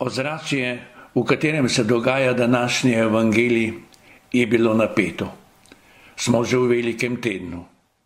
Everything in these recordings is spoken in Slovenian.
Ozračje, v katerem se dogaja današnji evangelij, je bilo napeto. Smo že v velikem tednu.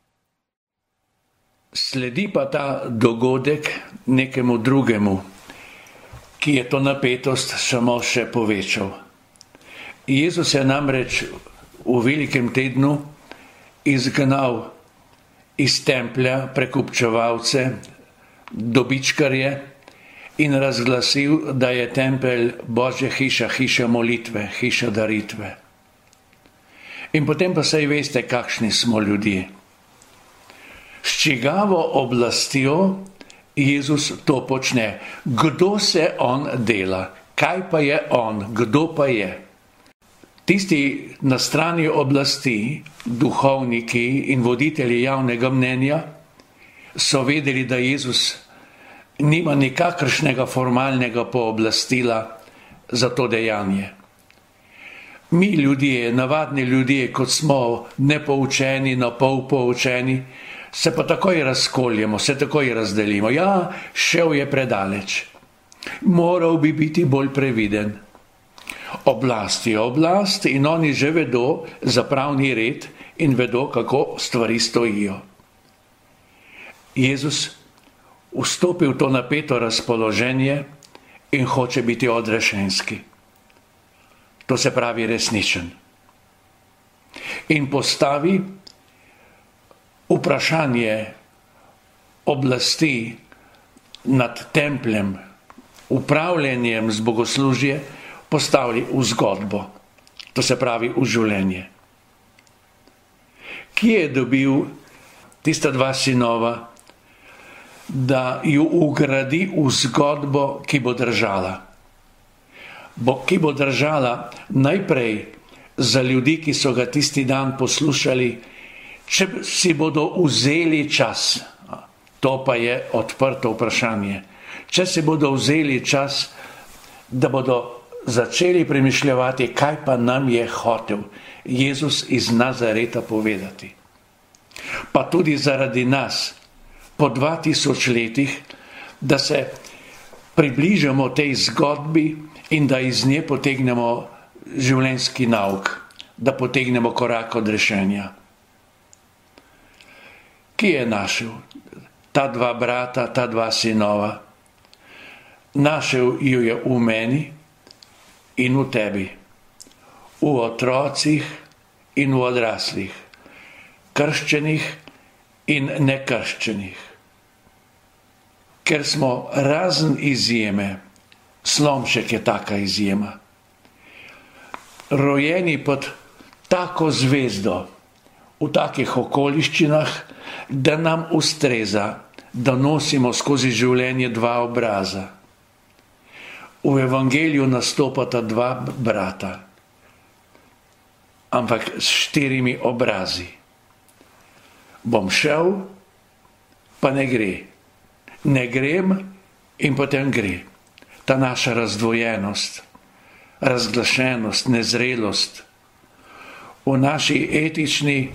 Sledi pa ta dogodek nekemu drugemu, ki je to napetost samo še povečal. Jezus je namreč v velikem tednu izgnal iz templja prekupčevalce, dobičkarje in razglasil, da je tempelj Božja hiša, hiša molitve, hiša daritve. In potem pa saj veste, kakšni smo ljudje. S čigavo oblastjo Jezus to počne? Kdo se on dela? Kaj pa je on? Kdo pa je? Tisti na strani oblasti, duhovniki in voditelji javnega mnenja, so vedeli, da Jezus nima nikakršnega formalnega pooblastila za to dejanje. Mi ljudje, navadni ljudje, kot smo nepoučeni, napol poučeni, se pa takoj razkoljemo, se takoj razdelimo. Ja, šel je predaleč. Moral bi biti bolj previden. Oblast je oblast in oni že vedo za pravni red in vedo, kako stvari stojijo. Jezus vstopi v to napeto razpoloženje in hoče biti odrešenski. To se pravi resničen. In postavi vprašanje oblasti nad templjem, upravljanjem z bogoslužje, postavili v zgodbo, to se pravi v življenje. Kje je dobil tista dva sinova, da ju ugradi v zgodbo, ki bo držala? Ki bo držala najprej za ljudi, ki so ga tisti dan poslušali, če si bodo vzeli čas. To pa je odprto vprašanje. Če si bodo vzeli čas, da bodo začeli premišljati, kaj pa nam je hotel Jezus iz Nazareta povedati. Pa tudi zaradi nas, po 2000 letih, da se približamo tej zgodbi in da iz nje potegnemo življenjski nauk, da potegnemo korak od rešenja. Kje je našel ta dva brata, ta dva sinova? Našel ju je v meni in v tebi, v otrocih in v odraslih, krščenih in nekrščenih. Ker smo razen izjeme, Slomšek je taka izjema, rojeni pod tako zvezdo, v takih okoliščinah, da nam ustreza, da nosimo skozi življenje dva obraza. V evangeliju nastopata dva brata, ampak s 4 obrazi. Bom šel, pa ne gre. Ne grem in potem gre. Ta naša razdvojenost, razglašenost, nezrelost v naši etični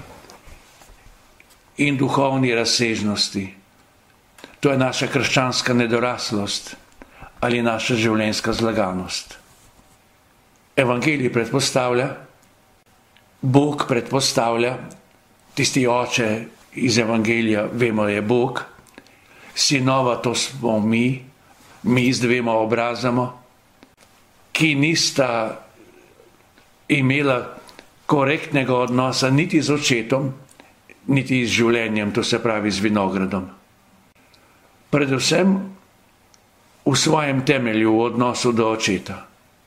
in duhovni razsežnosti. To je naša krščanska nedoraslost ali naša življenjska zlaganost. Evangelij predpostavlja, Bog predpostavlja, tisti oče iz evangelija, vemo, je Bog, sinova, to smo mi z 2 obrazama, ki nista imela korektnega odnosa niti z očetom, niti z življenjem, to se pravi z vinogradom. Predvsem v svojem temelju, v odnosu do očeta.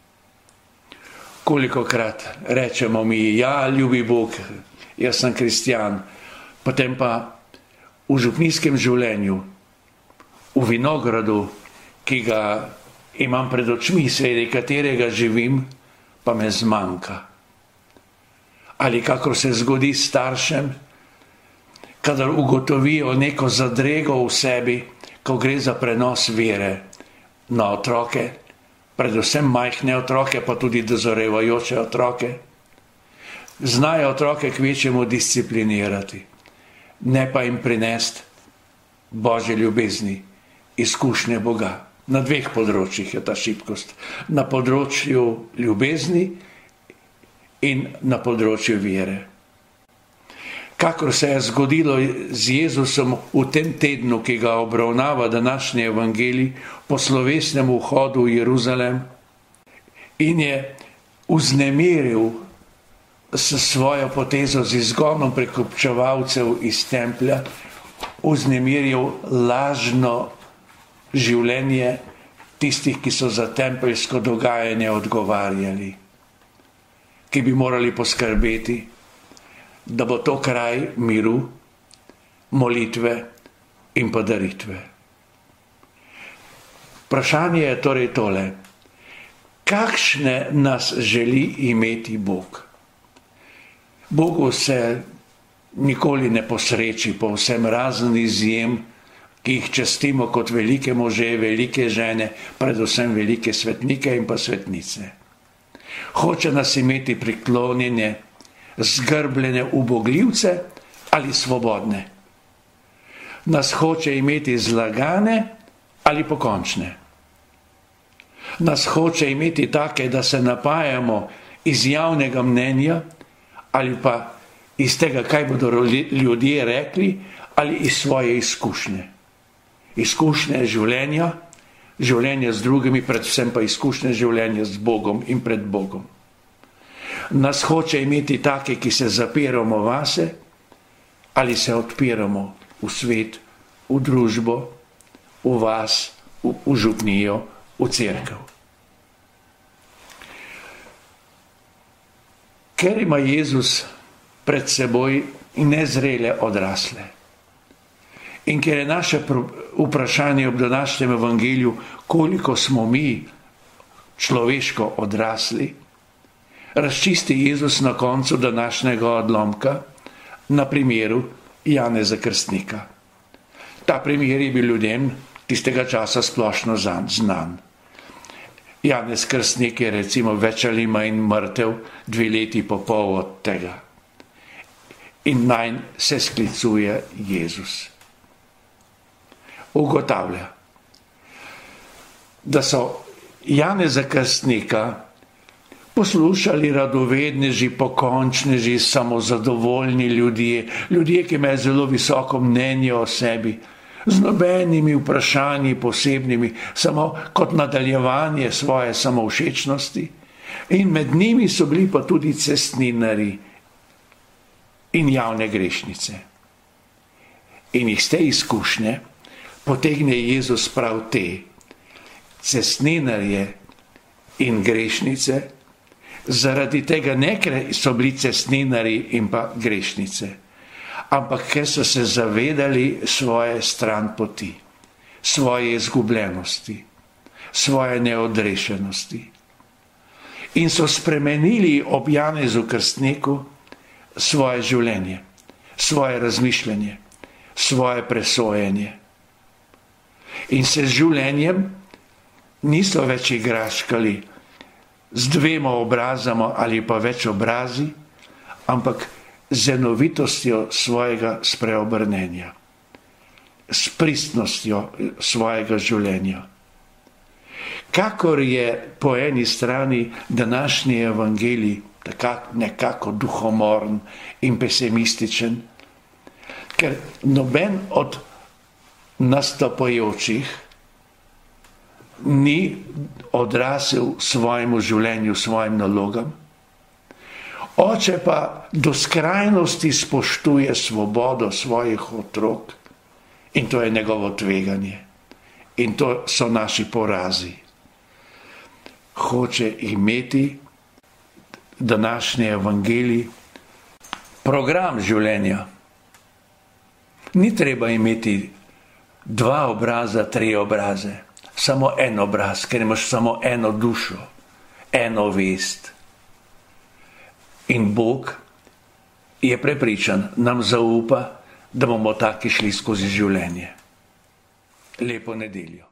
Kolikokrat rečemo mi, ja, ljubi Bog, jaz sem kristjan, potem pa v župnijskem življenju, v vinogradu, ki ga imam pred očmi, sredi katerega živim, pa me zmanjka. Ali kakor se zgodi staršem, kadar ugotovijo neko zadrego v sebi, ko gre za prenos vere na otroke, predvsem majhne otroke, pa tudi dozorevajoče otroke, znajo otroke kvečjemu disciplinirati, ne pa jim prinesti Božje ljubezni, izkušnje Boga. Na dveh področjih je ta šibkost. Na področju ljubezni in na področju vere. Kakor se je zgodilo z Jezusom v tem tednu, ki ga obravnava današnji evangelij, po slovesnem vhodu v Jeruzalem in je vznemiril s svojo potezo z izgonom prekupčevalcev iz templja, vznemiril lažno življenje tistih, ki so za tempeljsko dogajanje odgovarjali, ki bi morali poskrbeti, da bo to kraj miru, molitve in podaritve. Vprašanje je torej tole: kakšne nas želi imeti Bog? Bogu se nikoli ne posreči, povsem razen izjem, ki jih častimo kot velike može, velike žene, predvsem velike svetnike in pa svetnice. Hoče nas imeti priklonjene, zgrbljene ubogljivce ali svobodne. Nas hoče imeti zlagane ali pokončne. Nas hoče imeti take, da se napajamo iz javnega mnenja ali pa iz tega, kaj bodo ljudje rekli, ali iz svoje izkušnje. Izkušnje življenja, življenja z drugimi, predvsem pa izkušnje življenja z Bogom in pred Bogom. Nas hoče imeti take, ki se zapiramo vase, ali se odpiramo v svet, v družbo, v vas, v župnijo, v cerkev. Ker ima Jezus pred seboj nezrele odrasle in ker je naše vprašanje ob današnjem evangeliju, koliko smo mi človeško odrasli, razčisti Jezus na koncu današnjega odlomka na primeru Janeza Krstnika. Ta primer je bil ljudem tistega časa splošno znan. Janez Krstnik je recimo več ali manj mrtev 2 leti po pol od tega. In nanj se sklicuje Jezus. Ugotavlja, da so Janeza Krstnika poslušali radovedneži, pokončneži, samozadovoljni ljudje, ki imajo zelo visoko mnenje o sebi, z nobenimi vprašanji posebnimi, samo kot nadaljevanje svoje samovšečnosti. In med njimi so bili pa tudi cestninarji in javne grešnice. In iz te izkušnje potegne Jezus prav te cestninarje in grešnice, zaradi tega ne, ker so bili cestninarji in pa grešnice, ampak ker so se zavedali svoje stran poti, svoje izgubljenosti, svoje neodrešenosti. In so spremenili ob Janezu Krstniku svoje življenje, svoje razmišljanje, svoje presojenje. In se z življenjem niso več igračkali z 2 obrazama ali pa več obrazi, ampak z enovitostjo svojega spreobrnenja, s pristnostjo svojega življenja. Kakor je po eni strani današnji evangelij nekako duhomoren in pesimističen, ker noben od nastopajočih ni odrasel svojemu življenju, svojim nalogam. Oče pa do skrajnosti spoštuje svobodo svojih otrok in to je njegovo tveganje. In to so naši porazi. Hoče imeti današnji evangelij program življenja. Ni treba imeti 2 obraza, 3 obraze, samo en obraz, ker imaš samo eno dušo, eno vest. In Bog je prepričan, nam zaupa, da bomo taki šli skozi življenje. Lepo nedeljo.